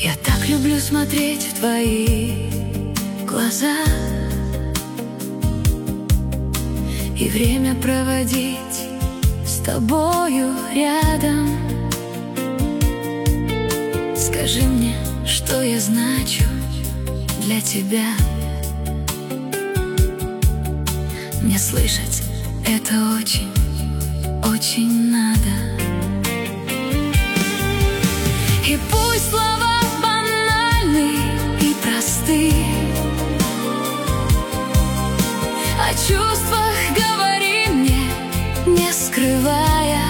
Я так люблю смотреть в твои глаза и время проводить с тобою рядом. Скажи мне, что я значу для тебя. Мне слышать это очень, очень надо. И пусть слова банальны и просты, о чувствах говори мне, не скрывая.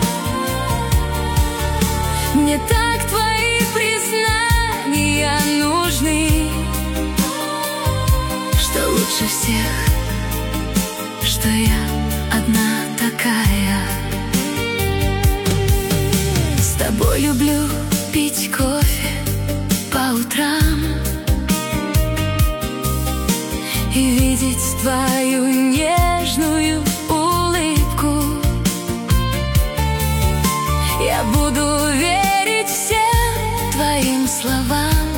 Мне так твои признания нужны, что лучше всех, что я одна такая. С тобой люблю пить кофе по утрам и видеть твою нежную улыбку. Я буду верить всем твоим словам,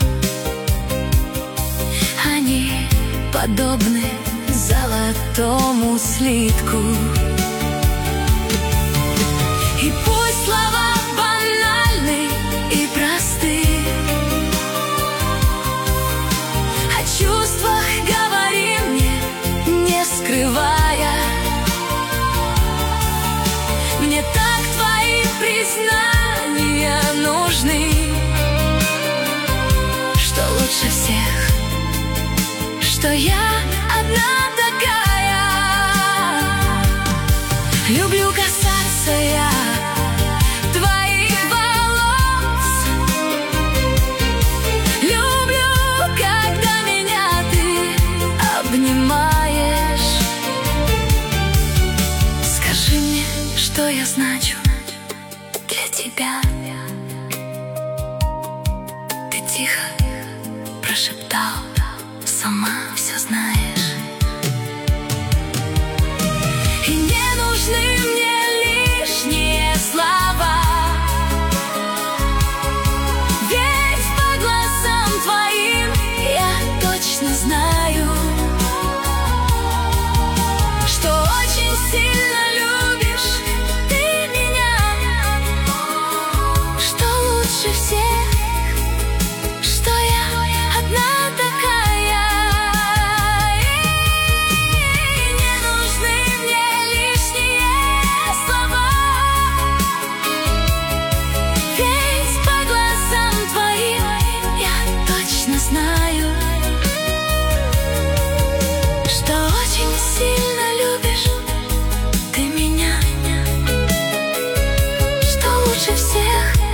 они подобны золотому слитку. И пусть слова банальны и просты, о чувствах говори мне, не скрывая. Мне так твои признания нужны, что лучше всех, что я одна такая. Люблю касаться я твоих волос, люблю, когда меня ты обнимаешь. Скажи мне, что я значу для тебя. Ты тихо прошептал, сама все знаешь. И не нужны мне лишние слова, ведь по глазам твоим я точно знаю, что очень сильно любишь ты меня, что лучше всех, что я одна такая. И не нужны мне лишние слова, ведь по глазам твоим я точно знаю, что очень сильно любишь ты меня, что лучше всех,